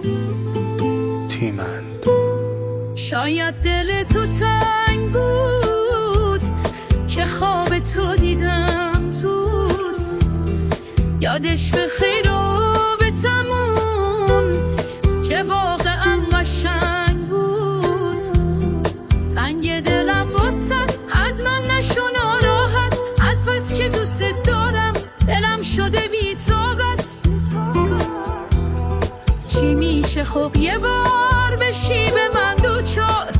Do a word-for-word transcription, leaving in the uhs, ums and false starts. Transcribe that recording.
تیمند. شاید دل تو تنگ بود که خواب تو دیدم زود، یادش به خیر و به تموم که واقعا قشنگ بود. تنگ دلم واسد از من نشو ناراحت، از بس که دوست دارم دلم شده بی طاقت. چی میشه خب یه بار بشی به من دوچار،